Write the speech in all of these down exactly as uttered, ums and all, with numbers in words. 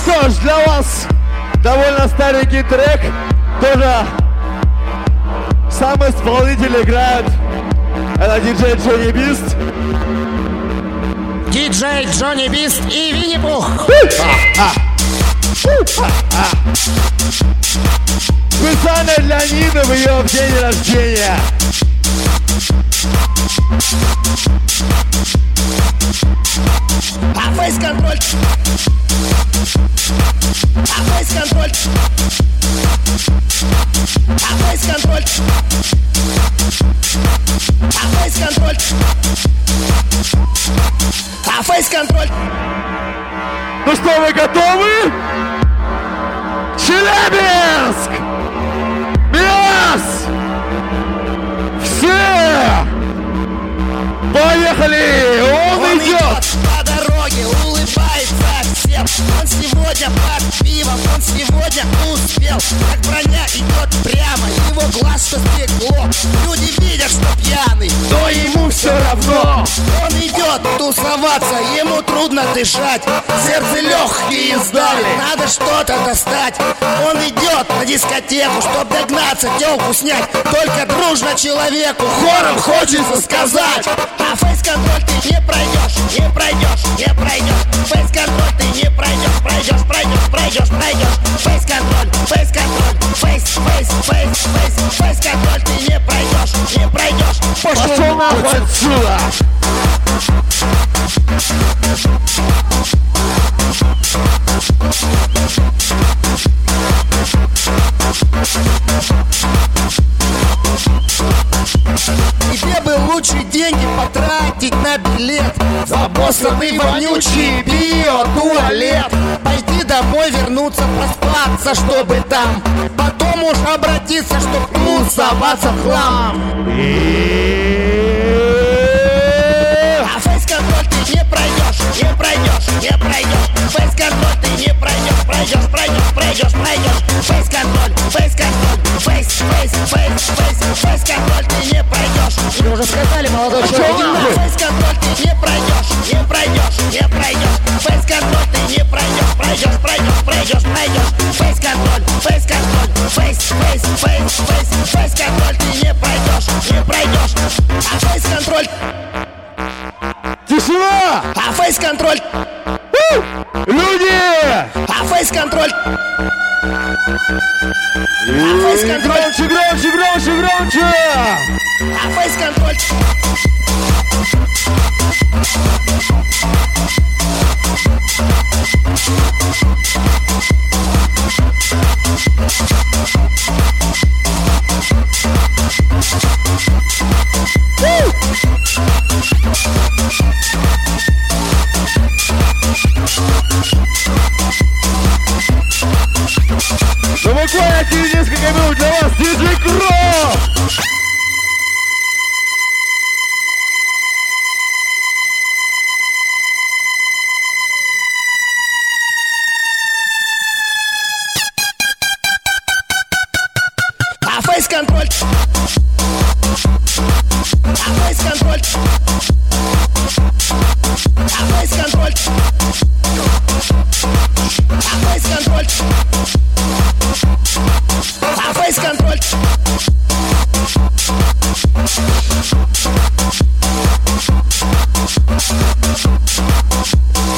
что ж, для вас довольно старенький трек. Тоже сам исполнитель играет. Это диджей Джонни Бист. Диджей Джонни Бист и Винни-Пух. Специально для Нины в ее день рождения. А фейс-контроль. А фейс-контроль. А фейс-контроль. А фейс-контроль. А фейс-контроль. Ну что, вы готовы? Челябинск! Миас! Все! Поехали! Он, Он идет! идет по дороге, улыбается всем. Он сегодня под пивом, он сегодня успел. Как броня идет прямо, его глаз что стекло. Люди видят, что пьяный, но ему все равно. Он идет тусоваться, ему трудно дышать. Сердце легкие сдали, надо что-то достать. Он идет на дискотеку, чтоб догнаться, телку снять. Только дружно человеку хором хочется сказать: а фейс-контроль ты не пройдешь, не пройдешь, не пройдешь. Фейс-контроль ты не пройдешь, пройдешь, пройдешь, пройдешь, пройдешь. Фейс-контроль, фейс-контроль, фейс, фейс, фейс, фейс, фейс-контроль ты не пройдешь, не пройдешь. Пошел нахуй отсюда! Тебе бы лучше деньги потратить на билет, забоссанный вонючий биотуалет. Пойти домой, вернуться, проспаться, чтобы там потом уж обратиться, чтоб тусоваться в хлам. А фейс-контроль ты не пройдешь, не пройдешь, не пройдешь. Фейс-контроль ты не пройдешь, пройдешь, пройдешь, пройдешь, пройдешь. Фейс-контроль, фейс-контроль, фейс, фейс, фейс, фейс, фейс-контроль ты не пройдешь. Вы уже сказали, молодой человек. Фейс-контроль ты не пройдешь, не пройдешь, не пройдешь. Фейс-контроль ты не пройдешь, пройдешь, пройдешь, пройдешь, пройдешь. Фейс-контроль, фейс-контроль, фейс, фейс, фейс, фейс, фейс-контроль ты не пройдешь, не пройдешь. А фейс-контроль. Тишина! А фейс-контроль. Люди! А фейс-контроль. И громче, громче, громче, громче! А фейс-контроль. Ну буквально через несколько минут для вас диджей Кро! А фейс-контроль. А фейс-контроль. А фейс-контроль. А фейс-контроль. А фейс-контроль.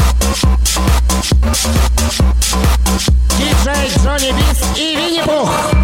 Диджей Джонни Бист и Винни-Пух.